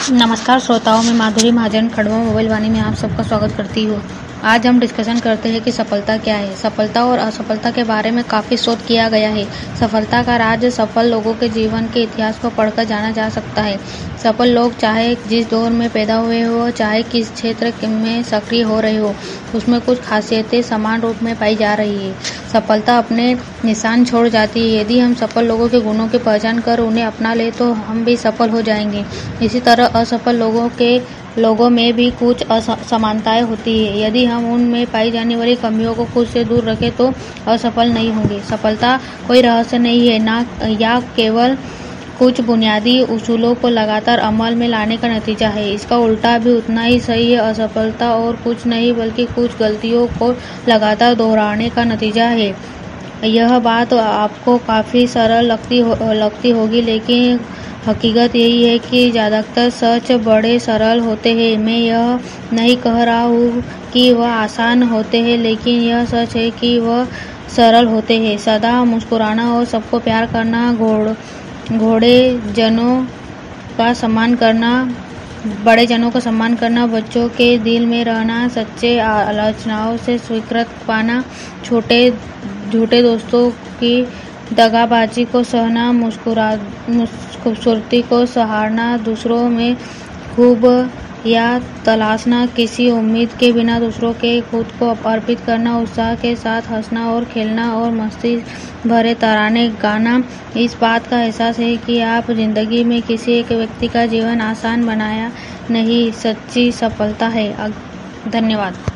नमस्कार श्रोताओं, मैं माधुरी महाजन खड़वा मोबाइल वाणी में आप सबका स्वागत करती हूँ। आज हम डिस्कशन करते हैं कि सफलता क्या है। सफलता और असफलता के बारे में काफ़ी शोध किया गया है। सफलता का राज सफल लोगों के जीवन के इतिहास को पढ़कर जाना जा सकता है। सफल लोग चाहे जिस दौर में पैदा हुए हो, चाहे किस क्षेत्र में सक्रिय हो रहे हो, उसमें कुछ खासियतें समान रूप में पाई जा रही है। सफलता अपने निशान छोड़ जाती है। यदि हम सफल लोगों के गुणों की पहचान कर उन्हें अपना ले तो हम भी सफल हो जाएंगे। इसी तरह असफल लोगों में भी कुछ असमानताएं होती है। यदि हम उनमें पाई जाने वाली कमियों को खुद से दूर रखें तो असफल नहीं होंगे। सफलता कोई रहस्य नहीं है ना, या केवल कुछ बुनियादी उसूलों को लगातार अमल में लाने का नतीजा है। इसका उल्टा भी उतना ही सही है। असफलता और कुछ नहीं बल्कि कुछ गलतियों को लगातार दोहराने का नतीजा है। यह बात आपको काफ़ी सरल लगती होगी, लेकिन हकीकत यही है कि ज़्यादातर सच बड़े सरल होते हैं। मैं यह नहीं कह रहा हूँ कि वह आसान होते हैं, लेकिन यह सच है कि वह सरल होते हैं। सदा मुस्कुराना और सबको प्यार करना, बड़े जनों का सम्मान करना, बच्चों के दिल में रहना, सच्चे आलोचनाओं से स्वीकृति पाना, झूठे दोस्तों की दगाबाजी को सहना, खूबसूरती को सहारना, दूसरों में खूब या तलाशना, किसी उम्मीद के बिना दूसरों के खुद को अर्पित करना, उत्साह के साथ हंसना और खेलना और मस्ती भरे तराने गाना, इस बात का एहसास है कि आप जिंदगी में किसी एक व्यक्ति का जीवन आसान बनाया नहीं, सच्ची सफलता है। धन्यवाद।